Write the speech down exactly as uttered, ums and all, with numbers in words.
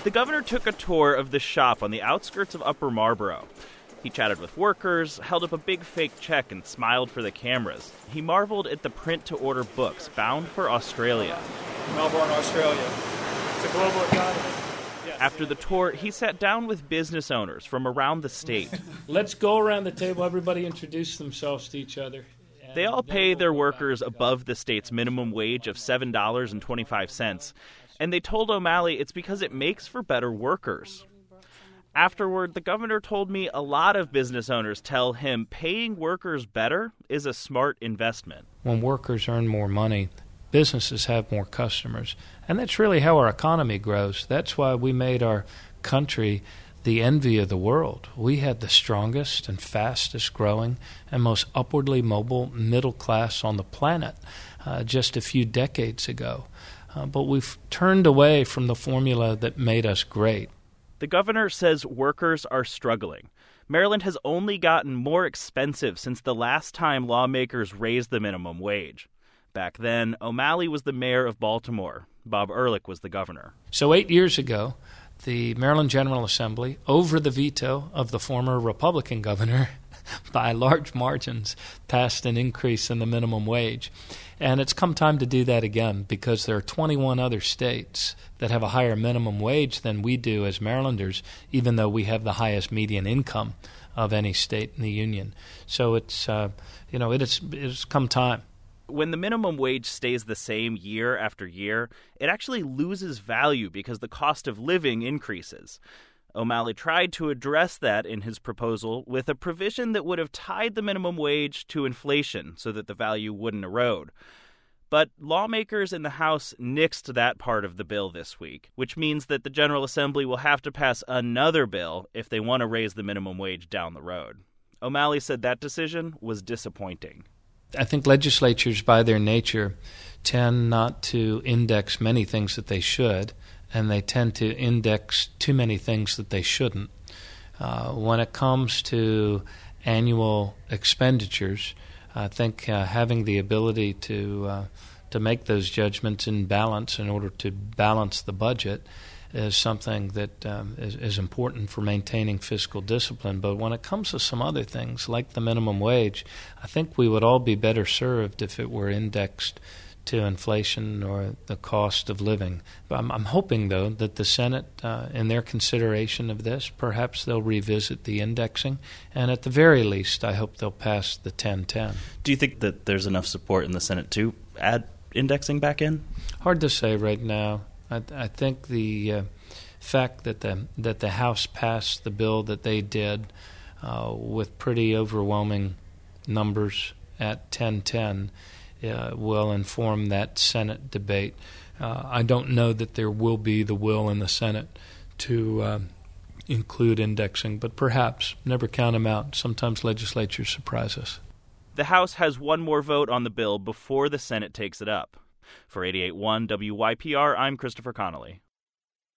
The governor took a tour of the shop on the outskirts of Upper Marlboro. He chatted with workers, held up a big fake check, and smiled for the cameras. He marveled at the print-to-order books bound for Australia. Melbourne, Australia. It's a global economy. Yes. After the tour, he sat down with business owners from around the state. Let's go around the table. Everybody introduce themselves to each other. They all pay their workers above the state's minimum wage of seven dollars and twenty-five cents. And they told O'Malley it's because it makes for better workers. Afterward, the governor told me a lot of business owners tell him paying workers better is a smart investment. When workers earn more money, businesses have more customers. And that's really how our economy grows. That's why we made our country the envy of the world. We had the strongest and fastest growing and most upwardly mobile middle class on the planet uh, just a few decades ago. Uh, but we've turned away from the formula that made us great. The governor says workers are struggling. Maryland has only gotten more expensive since the last time lawmakers raised the minimum wage. Back then, O'Malley was the mayor of Baltimore. Bob Ehrlich was the governor. So eight years ago, the Maryland General Assembly, over the veto of the former Republican governor, by large margins, passed an increase in the minimum wage. And it's come time to do that again because there are twenty-one other states that have a higher minimum wage than we do as Marylanders, even though we have the highest median income of any state in the union. So it's, uh, you know, it is, it's come time. When the minimum wage stays the same year after year, it actually loses value because the cost of living increases. O'Malley tried to address that in his proposal with a provision that would have tied the minimum wage to inflation so that the value wouldn't erode. But lawmakers in the House nixed that part of the bill this week, which means that the General Assembly will have to pass another bill if they want to raise the minimum wage down the road. O'Malley said that decision was disappointing. I think legislatures, by their nature, tend not to index many things that they should, and they tend to index too many things that they shouldn't. Uh, when it comes to annual expenditures, I think uh, having the ability to uh, to make those judgments in balance in order to balance the budget is something that um, is, is important for maintaining fiscal discipline. But when it comes to some other things, like the minimum wage, I think we would all be better served if it were indexed to inflation or the cost of living. But I'm, I'm hoping, though, that the Senate, uh, in their consideration of this, perhaps they'll revisit the indexing, and at the very least, I hope they'll pass the ten ten. Do you think that there's enough support in the Senate to add indexing back in? Hard to say right now. I, I think the uh, fact that the that the House passed the bill that they did uh, with pretty overwhelming numbers at ten ten Uh, will inform that Senate debate. Uh, I don't know that there will be the will in the Senate to uh, include indexing, but perhaps. Never count them out. Sometimes legislatures surprise us. The House has one more vote on the bill before the Senate takes it up. For eighty-eight point one W Y P R, I'm Christopher Connolly.